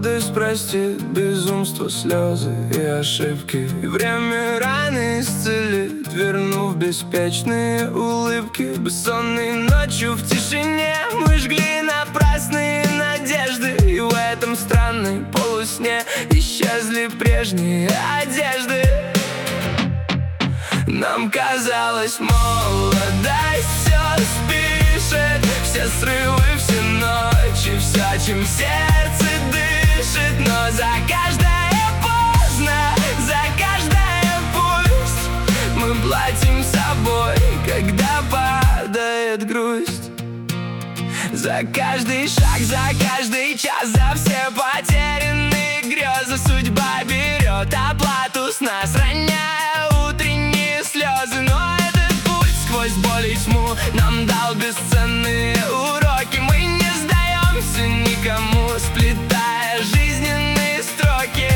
молодость простит безумство, слезы и ошибки. И время раны исцелит, вернув беспечные улыбки. Бессонной ночью в тишине мы жгли напрасные надежды, и в этом странном полусне исчезли прежние одежды. Нам казалось, молодость все спишет, все срывы, все ночи, все, чем сердце дышит. Но за каждое поздно, за каждое пусть мы платим собой, когда падает грусть. За каждый шаг, за каждый час, за все потерянные грезы судьба берет оплату с нас, роняя утренние слезы. Но этот путь сквозь боль и тьму нам дал бесценные уроки. Мы не сдаемся никому, сплетая жизненные строки.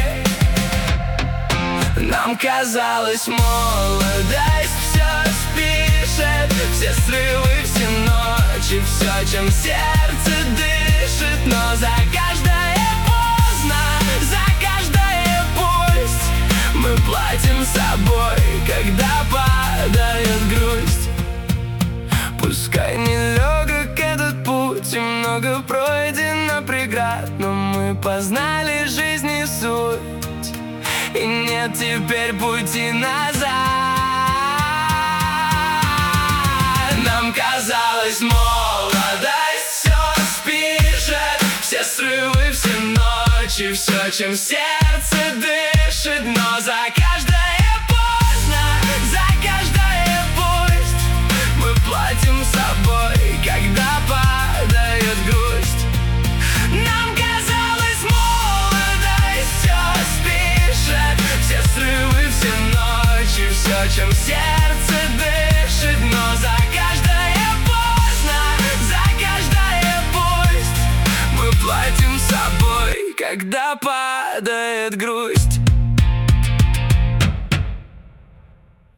Нам казалось, молодость все спишет, все срывы, все ночи, все, чем сердце дышит. Но за каждое поздно, за каждое пусть мы платим собой, когда падает грусть. Пускай нелегок этот путь и много пройдено преград, но мы познали жизнь и суть, и нет теперь пути назад. Нам казалось, молодость все спишет, все срывы, все ночи, все, чем сердце дышит. Но за каждое поздно, за каждое пусть мы платим собой, когда падает грусть. Нам казалось, молодость все спишет, все срывы, все ночи, все, чем сердце дышит. Но за каждое поздно, за каждое пусть мы платим собой, когда падает грусть.